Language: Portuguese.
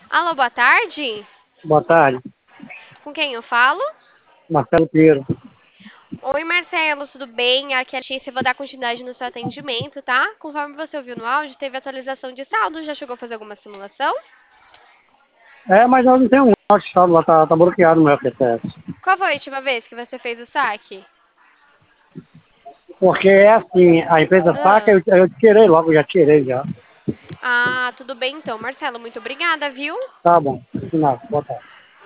Alô, boa tarde. Boa tarde, Com quem eu falo? Marcelo Pinheiro. Oi, Marcelo, tudo bem? Aqui é a Letícia, vou dar continuidade no seu atendimento, tá? Conforme você ouviu no áudio, teve atualização de saldo. Já chegou a fazer alguma simulação? Mas nós não temos um estado lá, tá bloqueado no meu FTS. Qual foi a última vez que você fez o saque? Porque é assim, a empresa saca, Ah, eu tirei logo, já tirei já. tudo bem então. Marcelo, muito obrigada, viu? Tá bom, não, boa tarde.